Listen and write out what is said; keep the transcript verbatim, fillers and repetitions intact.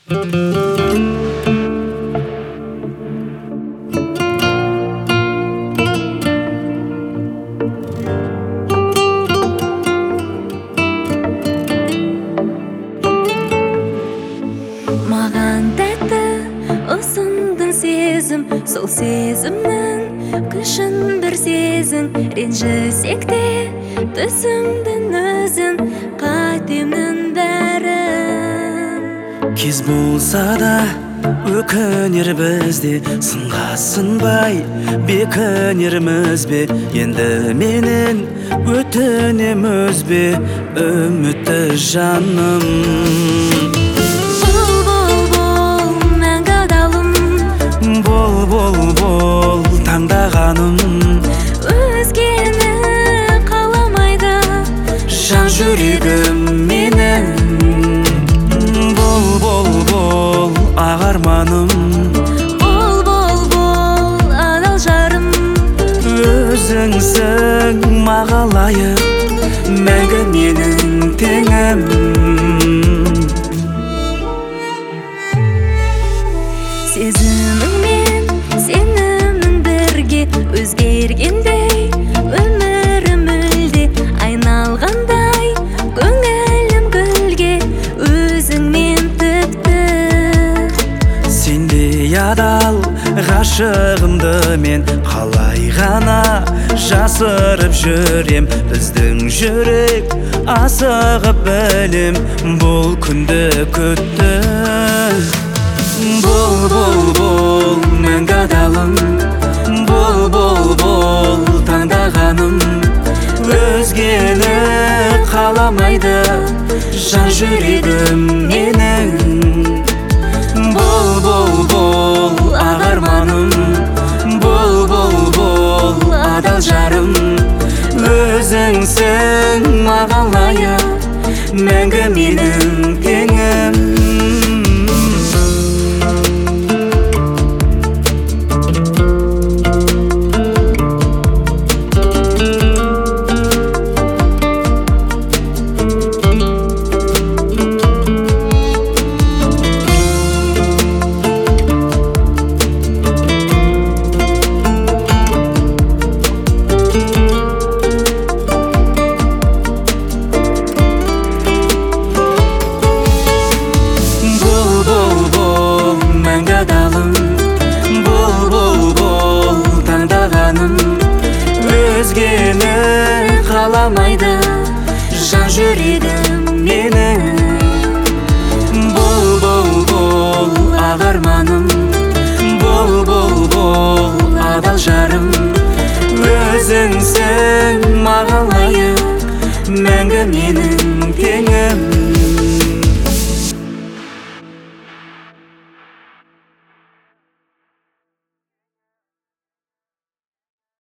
Маған тәтті ұсындың сезім, сол сезімнің күшін бір сезің. Ренжісек те түсіндің өзің, қатемнің бәрін. Кез болса да өкінер бізде, сынға сынбай бекінерміз бе? Енді менен өтінем өзбе үмітті жаным. Бол, бол, бол, таңдағаным. Өзгені қаламайды жан жүрегім менің. Бол, бол, бол, ағарманым. Бол, бол, бол, адал жарым. Өзіңсің маған лайық, мәңгі менің теңім. Сезіміңмен сенімің бірге өзгергендей, өмірім мүлде айналғандай, көңілім гүлге өзіңмен тіпті. Сендей адал ғашығымды мен қалай ғана жасырып жүрем. Біздің жүрек асығып білем, бұл күнді күтті. Бол, бол, бол, мәңгі адалым. Бол, бол, бол, таңдағаным. Өзгені қаламайды жан жүрегім менің. Бол, бол, бол, ағарманым. Бол, бол, бол, адал жарым. Өзіңсің маған лайық, мәңгі менің теңім. Өзгені қаламайды жан жүрегім менің. Бол, бол, бол, ағарманым. Бол, бол, бол, адал жарым. Өзіңсің маған лайық, мәңгі менің теңім.